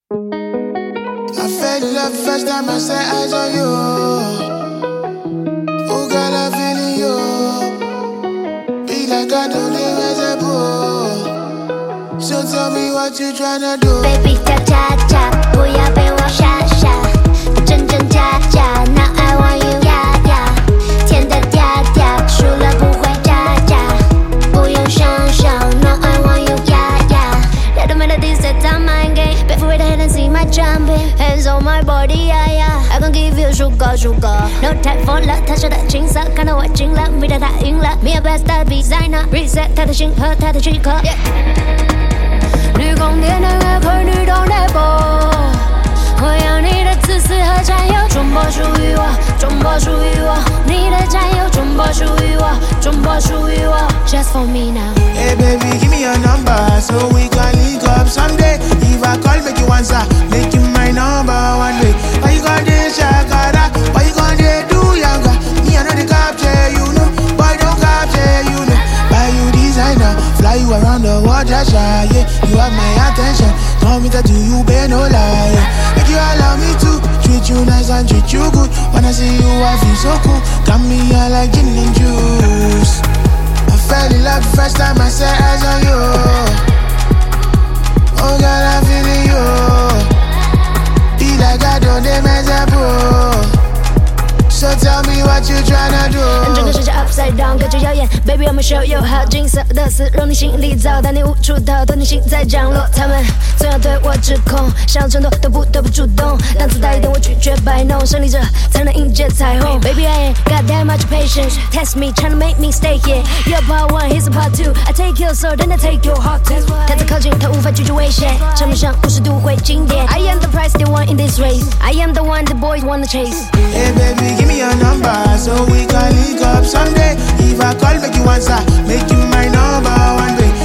I fell in love first time I set eyes on you. Oh girl, I'm feeling you. Be like I don't live as a bull. So tell me what you tryna do. Baby 跳恰恰，不要被我傻傻，真真假假。Now I want you，呀呀，甜的嗲嗲，输了不会假假，不用想想。Now I want you，呀呀。Let the melody set on my game，别扶 right ahead and see my jumping，hands on my body，呀呀。I gon' give you sugar sugar，no time for love，他说的青涩，看到我惊了，迷到他赢了，Me a best designer，reset 他的心和他的躯壳。绿光点的乐可律动的波，我要你的自私和占有，中波属于我，中波属于我，你的占有，中波属于我，中波属于我。Just for me now. Hey baby, give me your number so we can link up someday. If I call, make you answer, make you my number one day. Why you gon' dey shakara? Why you gon' dey do yanga? Me I know the capture, you know. Boy don't capture, you know. Buy you designer, fly you around the world, just shy, yeah. You have my attention, want me to do you, better no lie, yeah. Make you allow me to treat you nice and treat you good. When I see you, I feel so cool. Got me all like gin and juice. I fell in love the first time I set eyes on you. Oh girl, I'm feeling you. Be like I don't mess up, bro. So tell me what you tryna do. 整个世界 upside down，各种谣言 ，Baby I'm show you how 金色的丝绒你心里造，但你无处逃脱，你心在降落。他们总要对我指控，想要争夺都不得不主动，让自大一点我拒绝摆弄，胜利者才能迎接彩虹。Baby I ain't got that much patience, test me tryna make me stay here. You're part one, here's a part two. I take your soul, then I take your heart too. 他再靠近，他无法拒绝危险，场面上50度会经典。I am the prize they want in this race. I am the one the boys wanna chase. Hey baby, give me your number so we can link up someday. If I call, make you answer, make you my number one day.